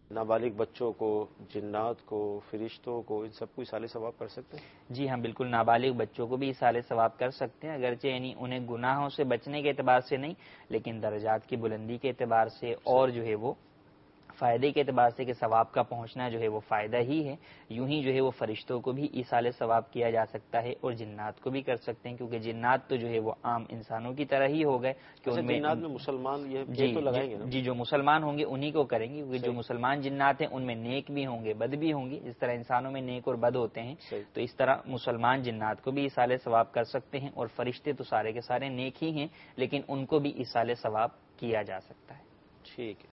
नाबालिग बच्चों को, जिन्नात को, फरिश्तों को, इन सबको इसाले सवाब कर सकते हैं? जी हाँ, बिल्कुल, नाबालिग बच्चों को भी इसाले सवाब कर सकते हैं, अगरचे यानी उन्हें गुनाहों से बचने के एतबार से नहीं, लेकिन दर्जात की बुलंदी के एतबार से और जो है वो फ़ायदे के एतबार से कि सवाब का पहुँचना जो है वो फ़ायदा ही है। यूं ही जो है वो फरिश्तों को भी इसाले सवाब किया जा सकता है और जिन्नात को भी कर सकते हैं, क्योंकि जिन्नात तो जो है वो आम इंसानों की तरह ही हो गए कि अच्छा, उनमें जिन्नात में मुसलमान ये तो लगाएंगे ना? जी, जो मुसलमान होंगे उन्हीं को करेंगे, क्योंकि जो मुसलमान जिन्नात हैं उनमें नेक भी होंगे, बद भी होंगे। इस तरह इंसानों में नेक और बद होते हैं, तो इस तरह मुसलमान जिन्नात को भी इसाले सवाब कर सकते हैं। और फरिश्ते तो सारे के सारे नेक ही हैं, लेकिन उनको भी इसाले सवाब किया जा सकता है। ठीक है।